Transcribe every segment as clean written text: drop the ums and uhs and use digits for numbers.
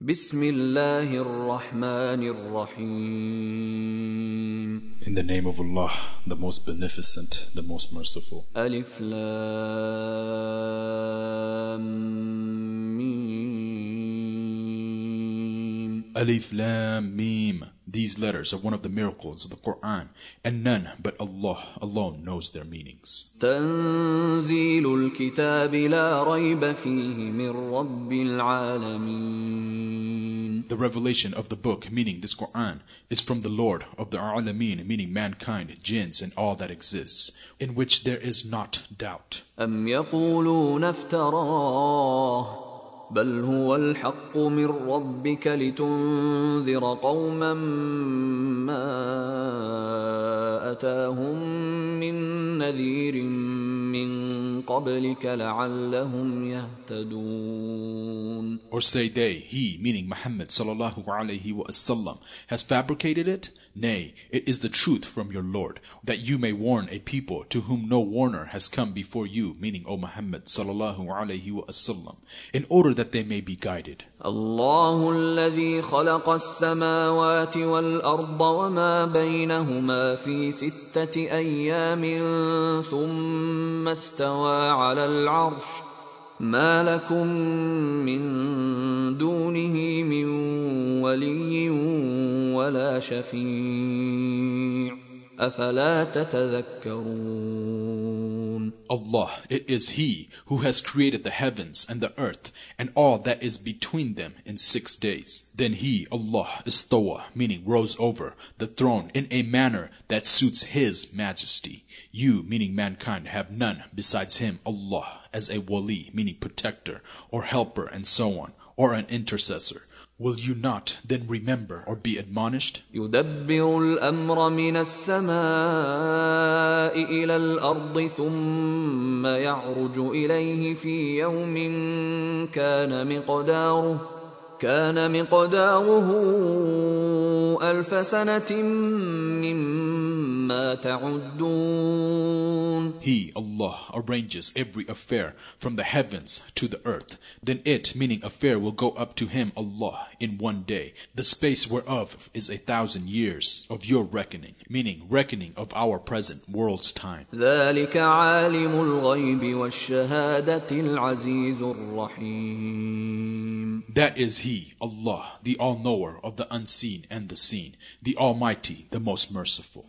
بسم الله الرحمن الرحيم. In the name of Allah, the most beneficent, the most merciful. ألف لام ميم. Alif Lam Mim. These letters are one of the miracles of the Quran, and none but Allah alone knows their meanings. تنزيل الكتاب لا ريب فيه من رب العالمين. The revelation of the book, meaning this Quran, is from the Lord of the Alameen, meaning mankind, jinns, and all that exists, in which there is not doubt. أم يقولون افتراه بل هو الحق من ربك لتنذر قوما ما أتاهم من نذير من قبلك لعلهم يهتدون. Or say they, he, meaning Muhammad sallallahu alayhi wa sallam, has fabricated it? Nay, it is the truth from your Lord, that you may warn a people to whom no warner has come before you, meaning O Muhammad sallallahu alayhi wa sallam, in order that they may be guided. الله الذي خلق السماوات والأرض وما بينهما في 6 أيام ثم استوى على العرش ما لكم من دونه من ولي ولا شفيع أفلا تتذكرون. Allah, it is He who has created the heavens and the earth and all that is between them in 6 days. Then He, Allah, istawa, meaning rose over the throne in a manner that suits His majesty. You, meaning mankind, have none besides Him, Allah, as a wali, meaning protector or helper and so on, or an intercessor. Will you not then remember or be admonished? يدبر الأمر من السماء إلى الأرض ثم يعرج إليه في يوم كان مقداره 1000 سنة مما تعدون. He, Allah, arranges every affair from the heavens to the earth. Then it, meaning affair, will go up to Him, Allah, in 1 day, the space whereof is 1,000 years of your reckoning, meaning reckoning of our present world's time. ذلك عالم الغيب والشهادة العزيز الرحيم. That is He, Allah, the all-knower of the unseen and the seen, the Almighty, the most merciful.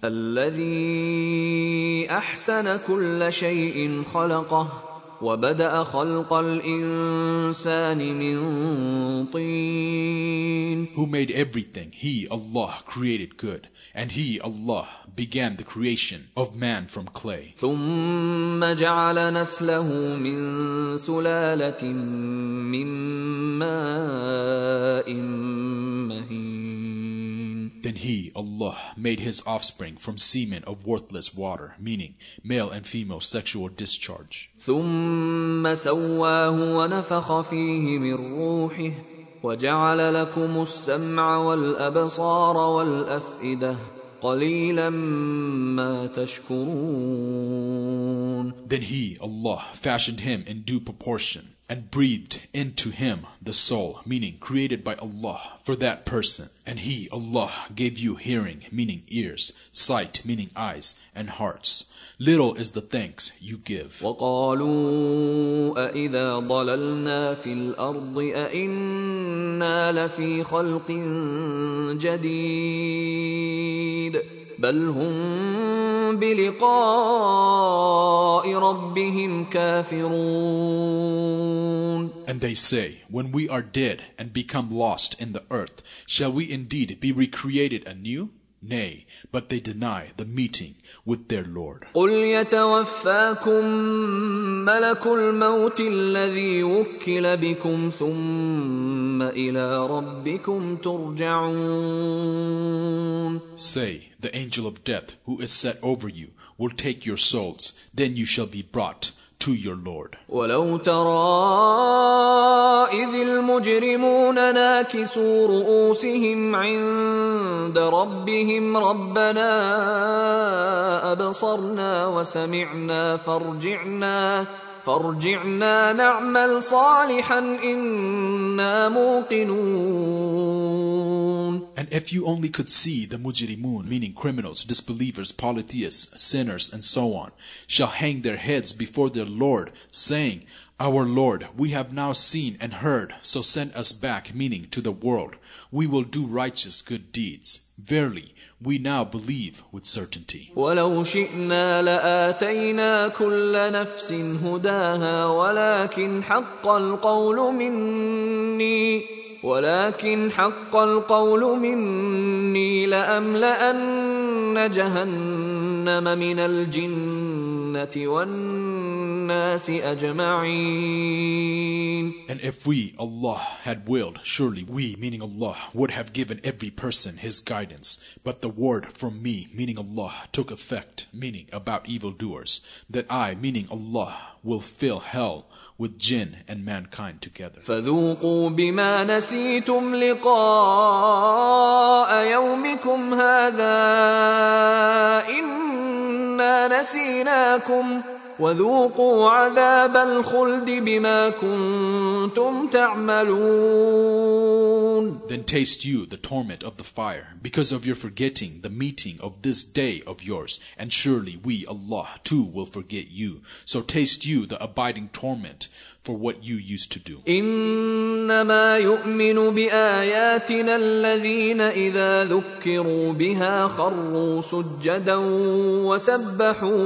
الذي أحسن كل شيء خلقه وبدأ خلق الإنسان من طين. Who made everything, He, Allah, created good, and He, Allah, began the creation of man from clay. ثم جعل نسله من سلالة من ماء مهين. Then He, Allah, made His offspring from semen of worthless water, meaning male and female sexual discharge. ثم سواه ونفخ فيه من روحه وجعل لكم السمع والأبصار والأفئدة قليلا ما تشكرون. Then He, Allah, fashioned him in due proportion and breathed into him the soul, meaning created by Allah for that person. And He, Allah, gave you hearing, meaning ears, sight, meaning eyes, and hearts. Little is the thanks you give. وقالوا أإذا ضللنا في الأرض أإنا لفي خلق جديد بل هم بلقاء ربهم كافرون. And they say, when we are dead and become lost in the earth, shall we indeed be recreated anew? Nay, but they deny the meeting with their Lord. قل يتوفاكم ملك الموت الذي وكل بكم ثم إلى ربكم ترجعون. Say, the angel of death who is set over you will take your souls, then you shall be brought to your Lord. ولو ترى إذ المجرمون ناكسوا رؤوسهم عند ربهم ربنا أبصرنا وسمعنا فارجعنا نعمل صالحا إنا موقنون. And if you only could see the mujrimun, meaning criminals, disbelievers, polytheists, sinners, and so on, shall hang their heads before their Lord, saying, Our Lord, we have now seen and heard, so send us back, meaning to the world. We will do righteous good deeds. Verily, we now believe with certainty. ولو شئنا لآتينا كل نفس هداها ولكن حق القول مني لأملأن جهنم من الجنة والناس أجمعين. And if we, Allah, had willed, surely we, meaning Allah, would have given every person his guidance. But the word from me, meaning Allah, took effect, meaning about evildoers, that I, meaning Allah, will fill hell with jinn and mankind together. فذوقوا بما نسيتم لقاء يومكم هذا إنا نسيناكم وذوقوا عذاب الخلد بما كنتم تعملون. Then taste you the torment of the fire because of your forgetting the meeting of this day of yours, and surely we, Allah, too will forget you. So taste you the abiding torment for what you used to do. إنما يؤمن بآياتنا الذين إذا ذكروا بها خروا سجدا وسبحوا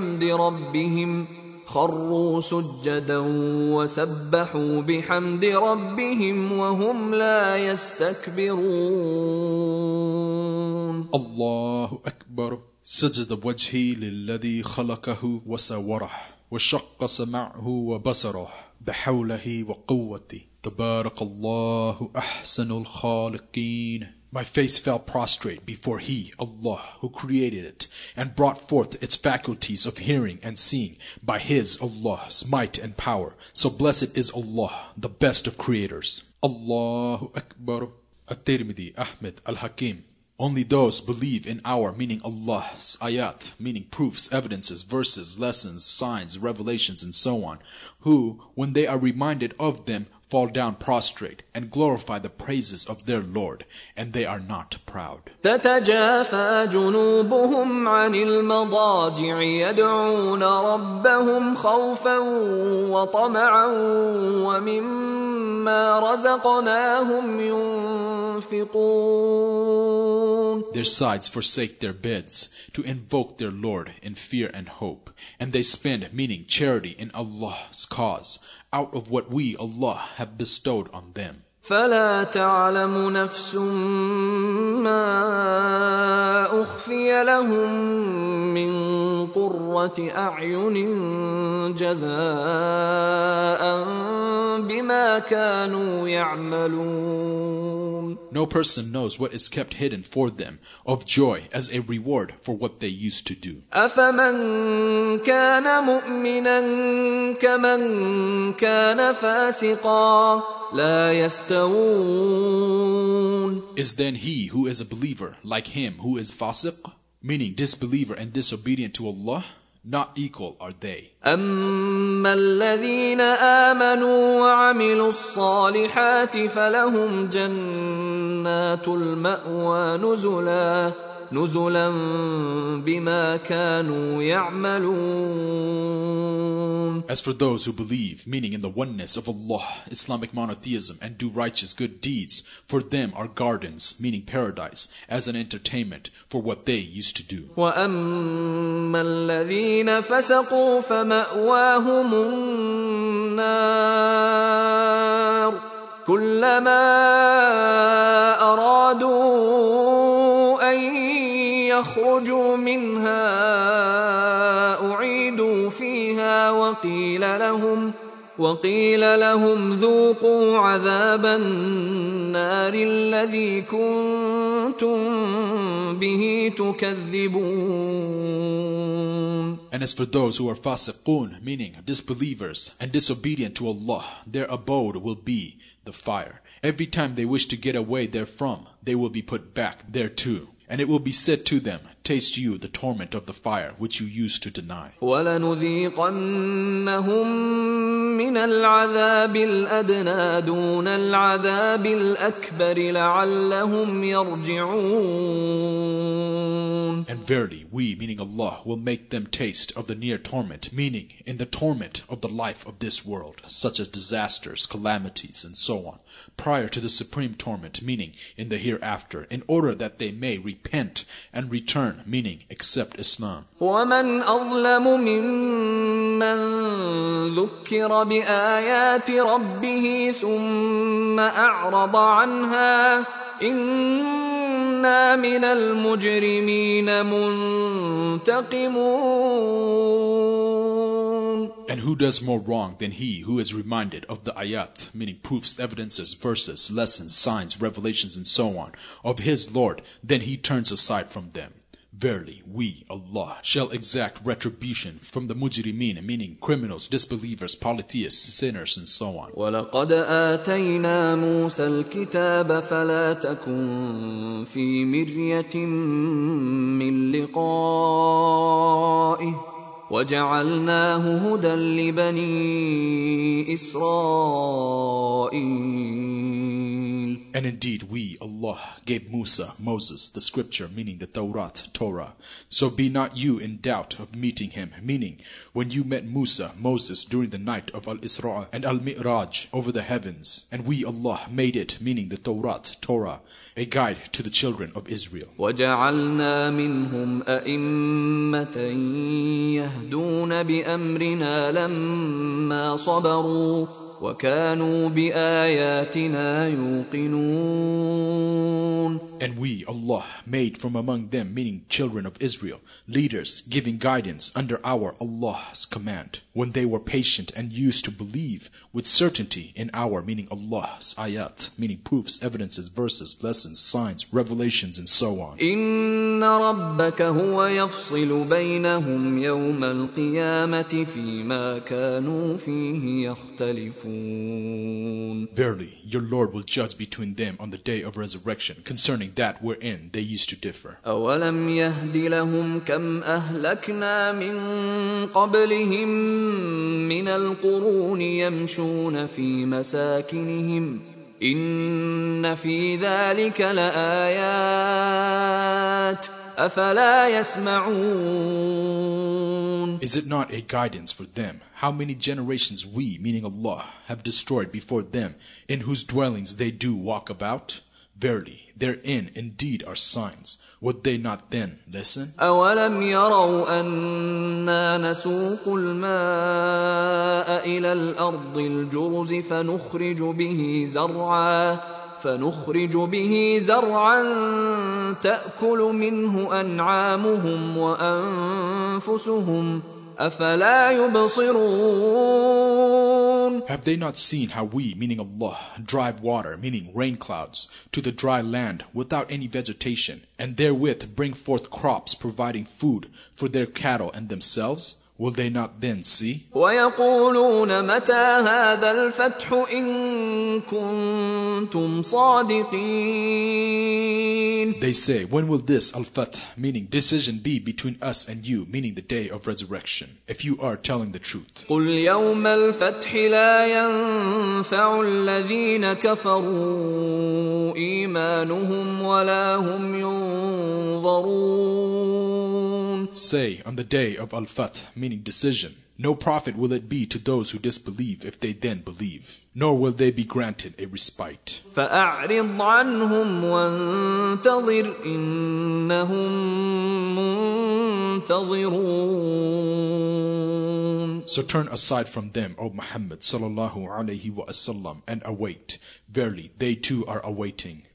بحمد ربهم وهم لا يستكبرون. الله أكبر. سجد وجهي للذي خلقه وسوره وشق سمعه وبصره بحوله وقوته تبارك الله أحسن الخالقين. My face fell prostrate before He, Allah, who created it, and brought forth its faculties of hearing and seeing by His, Allah's, might and power. So blessed is Allah, the best of creators. Allahu Akbar. At-Tirmidhi, Ahmed, Al-Hakim. Only those believe in our, meaning Allah's, ayat, meaning proofs, evidences, verses, lessons, signs, revelations, and so on, who, when they are reminded of them, fall down prostrate and glorify the praises of their Lord, and they are not proud. تتجافى جنوبهم عن المضاجع يدعون ربهم خوفا وطمعا ومما رزقناهم ينفقون. Their sides forsake their beds to invoke their Lord in fear and hope, and they spend, meaning charity, in Allah's cause, out of what we, Allah, have bestowed on them. فلا تعلم نفس ما أخفي لهم من قرة أعين جزاء بما كانوا يعملون. No person knows what is kept hidden for them of joy as a reward for what they used to do. أفمن كان مؤمنا كمن كان فاسقا لا يستوون. Is then he who is a believer like him who is fasiq, meaning disbeliever and disobedient to Allah? Not equal are they. أما الذين آمنوا وعملوا الصالحات فلهم جنات المأوى نزلا بما كانوا يعملون. As for those who believe, meaning in the oneness of Allah, Islamic monotheism, and do righteous good deeds, for them are gardens, meaning paradise, as an entertainment for what they used to do. وأما الذين فسقوا فمأواهم النار كلما أرادوا أن يخرجوا منها أعيدوا فيها وقيل لهم ذوقوا عذاب النار الذي كنتم به تكذبون. And as for those who are fasiqun, meaning disbelievers and disobedient to Allah, their abode will be the fire. Every time they wish to get away therefrom, they will be put back thereto. And it will be said to them, taste you the torment of the fire which you used to deny. وَلَنُذِيقَنَّهُم مِّنَ الْعَذَابِ الْأَدْنَىٰ دُونَ الْعَذَابِ الْأَكْبَرِ لَعَلَّهُمْ يَرْجِعُونَ. And verily, we, meaning Allah, will make them taste of the near torment, meaning in the torment of the life of this world, such as disasters, calamities, and so on, prior to the supreme torment, meaning in the hereafter, in order that they may repent and return, meaning accept Islam. وَمَنْ أَظْلَمُ مِمَّنْ ذُكِّرَ بِآيَاتِ رَبِّهِ ثُمَّ أَعْرَضَ عَنْهَا إِنَّا مِنَ الْمُجْرِمِينَ مُنْتَقِمُونَ. And who does more wrong than he who is reminded of the ayat, meaning proofs, evidences, verses, lessons, signs, revelations, and so on, of his Lord, then he turns aside from them. Verily, we, Allah, shall exact retribution from the mujrimeen, meaning criminals, disbelievers, polytheists, sinners, and so on. وَلَقَدْ آتَيْنَا مُوسَى الْكِتَابَ فَلَا تَكُنْ فِي مِرْيَةٍ مِّن لِقَائِهِ وَجَعَلْنَاهُ هُدًى لِبَنِي إِسْرَائِيلَ. And indeed we, Allah, gave Musa, Moses, the scripture, meaning the Torah. So be not you in doubt of meeting him, meaning when you met Musa, Moses, during the night of Al-Isra and Al-Mi'raj over the heavens. And we, Allah, made it, meaning the Torah, a guide to the children of Israel. وَجَعَلْنَا مِنْهُمْ أَئِمَّةً يَهْدُونَ بِأَمْرِنَا لَمَّا صَبَرُوا وَكَانُوا بِآيَاتِنَا يُوقِنُونَ. And we, Allah, made from among them, meaning children of Israel, leaders giving guidance under our Allah's command, when they were patient and used to believe with certainty in our, meaning Allah's ayat, meaning proofs, evidences, verses, lessons, signs, revelations, and so on. إِنَّ رَبَّكَ هُوَ يَفْصِلُ بَيْنَهُمْ يَوْمَ الْقِيَامَةِ فِيمَا كَانُوا فِيهِ يَخْتَلِفُونَ. Verily, your Lord will judge between them on the day of resurrection concerning that wherein they used to differ. أَوَلَمْ يَهْدِ لَهُمْ كَمْ أَهْلَكْنَا مِنْ قَبْلِهِمْ مِنَ الْقُرُونِ يَمْشُونَ فِي مَسَاكِنِهِمْ إِنَّ فِي ذَلِكَ لَآيَاتٍ أَفَلَا يَسْمَعُونَ. Is it not a guidance for them how many generations we, meaning Allah, have destroyed before them, in whose dwellings they do walk about? Verily, therein indeed are signs. Would they not then listen? أَوَلَمْ يَرَوْا أَنَّا نَسُوقُ الْمَاءَ إِلَى الْأَرْضِ الْجُرُزِ فنخرج به زرعا تأكل منه أنعامهم وأنفسهم أفلا يبصرون. Have they not seen how we, meaning Allah, drive water, meaning rain clouds, to the dry land without any vegetation, and therewith bring forth crops providing food for their cattle and themselves? Will they not then see? وَيَقُولُونَ مَتَى هَذَا الْفَتْحُ إِن كُنتُمْ صَادِقِينَ. They say, when will this al-fath, meaning decision, be between us and you, meaning the day of resurrection, if you are telling the truth? قُلْ يَوْمَ الْفَتْحِ لَا يَنْفَعُ الَّذِينَ كَفَرُوا إِيمَانُهُمْ وَلَا هُمْ يُنظَرُونَ. Say, on the day of al-fath, meaning decision, no profit will it be to those who disbelieve if they then believe, nor will they be granted a respite. فَأَعْرِضْ عَنْهُمْ وَانْتَظِرْ إِنَّهُمْ مُنْتَظِرُونَ. So turn aside from them, O Muhammad sallallahu alaihi wasallam, and await. Verily, they too are awaiting.